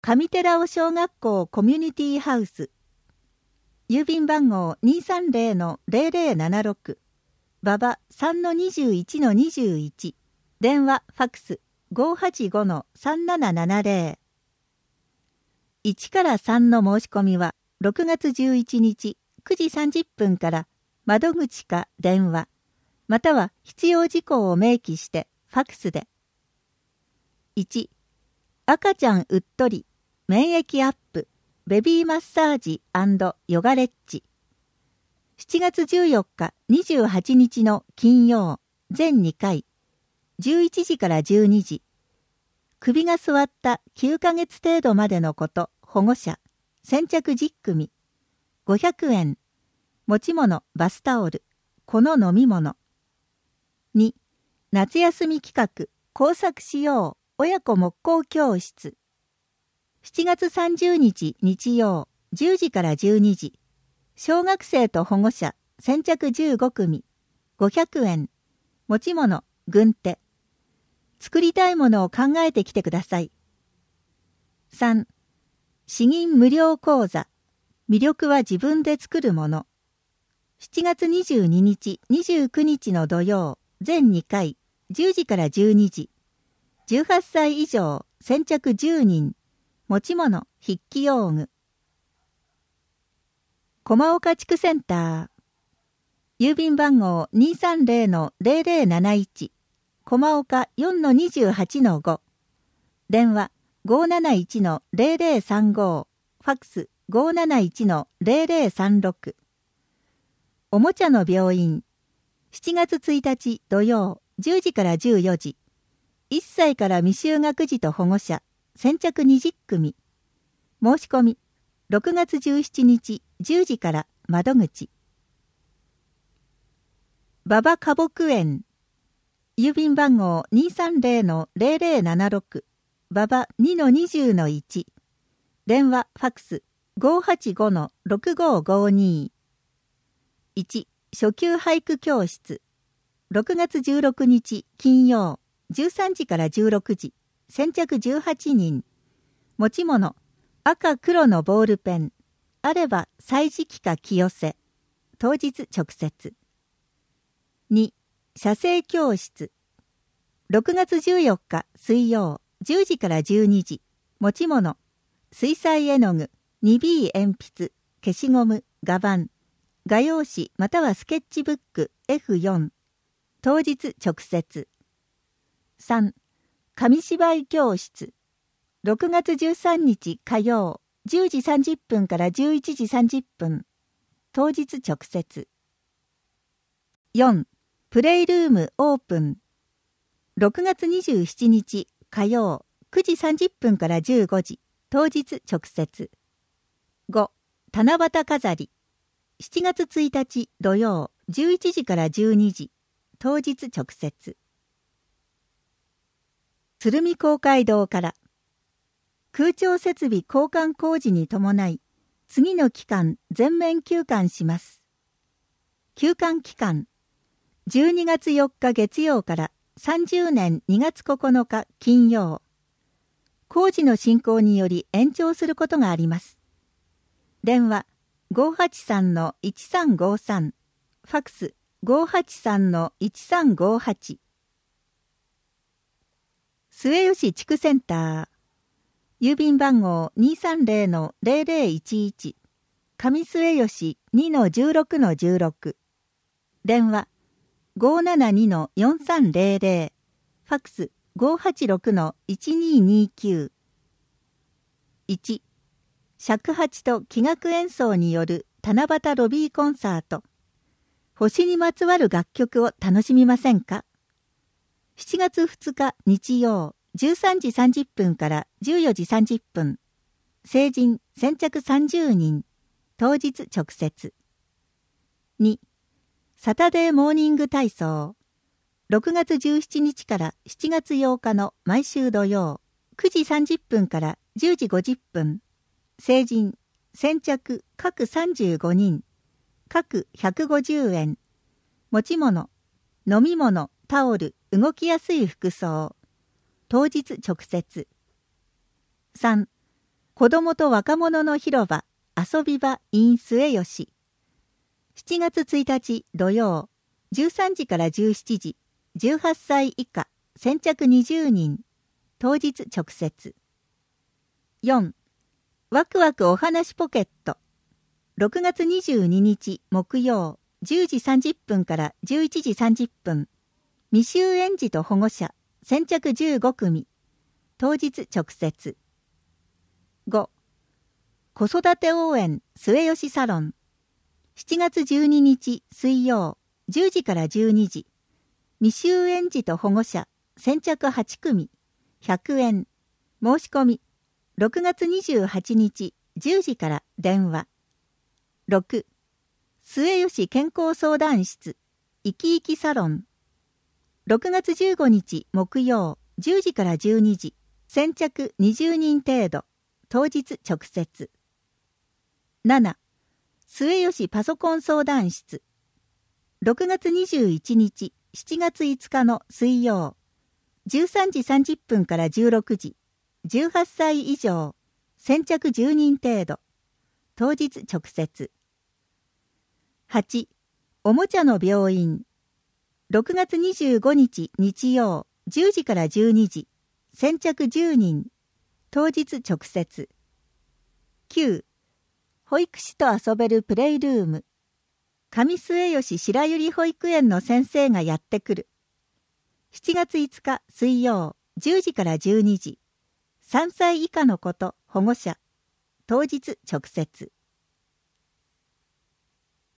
上寺尾小学校コミュニティハウス。郵便番号 230-0076。馬場 3-21-21。電話、ファックス 585-3770。1から3の申し込みは6月11日9時30分から窓口か電話、または必要事項を明記してファックスで。1、赤ちゃんうっとり、免疫アップ、ベビーマッサージ&ヨガレッジ。7月14日、28日の金曜、全2回、11時から12時。首が座った9ヶ月程度までの子と保護者、先着10組、500円。持ち物、バスタオル、この飲み物。2、夏休み企画、工作しよう、親子木工教室。7月30日日曜、10時から12時。小学生と保護者、先着15組、500円。持ち物、軍手。作りたいものを考えてきてください。3、詩吟無料講座。魅力は自分で作るもの。7月22日、29日の土曜、全2回、10時から12時。18歳以上、先着10人。持ち物、筆記用具。駒岡地区センター。郵便番号 230-0071。駒岡 4-28-5。電話 571-0035。ファックス 571-0036。おもちゃの病院。7月1日土曜、10時から14時。1歳から未就学児と保護者、先着20組。申し込み、6月17日10時から窓口。馬場花木園。郵便番号 230-0076。馬場 2-20-1。電話、ファックス 585-6552。1、初級俳句教室。6月16日金曜、13時から16時。先着18人。持ち物、赤黒のボールペン。あれば歳時記か清瀬。当日直接。2、写生教室。6月14日水曜、10時から12時。持ち物、水彩絵の具、2B 鉛筆、消しゴム、画板。画用紙またはスケッチブック F4。当日直接。3、紙芝居教室。6月13日火曜、10時30分から11時30分。当日直接。4、プレイルームオープン。6月27日火曜、9時30分から15時。当日直接。5、七夕飾り。7月1日土曜、11時から12時。当日直接。鶴見公会堂から。空調設備交換工事に伴い、次の期間全面休館します。休館期間、12月4日月曜から30年2月9日金曜。工事の進行により延長することがあります。電話583-1353。ファックス 583-1358。末吉地区センター。郵便番号 230-0011。上末吉 2-16-16。電話 572-4300。ファックス 586-1229。1、尺八と器楽演奏による七夕ロビーコンサート。星にまつわる楽曲を楽しみませんか？ 7 月2日日曜、13時30分から14時30分。成人先着30人。当日直接。2、サタデーモーニング体操。6月17日から7月8日の毎週土曜、9時30分から10時50分。成人先着各35人。各150円。持ち物、飲み物、タオル、動きやすい服装。当日直接。3、 子どもと若者の広場遊び場 in 末吉。7月1日土曜、13時から17時、18歳以下、先着20人、当日直接。4. ワクワクお話ポケット。6月22日木曜、10時30分から11時30分。未就園児と保護者、先着15組、当日直接。5. 子育て応援末吉サロン。7月12日水曜、10時から12時。未就園児と保護者、先着8組、100円。申し込み、6月28日10時から電話。6. 末吉健康相談室、いきいきサロン。6月15日木曜、10時から12時。先着20人程度、当日直接。7. 末吉パソコン相談室。6月21日、7月5日の水曜、13時30分から16時、18歳以上、先着10人程度、当日直接。8. おもちゃの病院。6月25日日曜、10時から12時、先着10人、当日直接。9. 保育士と遊べるプレイルーム。上末吉白百合保育園の先生がやってくる。7月5日水曜、10時から12時。3歳以下の子と保護者。当日直接。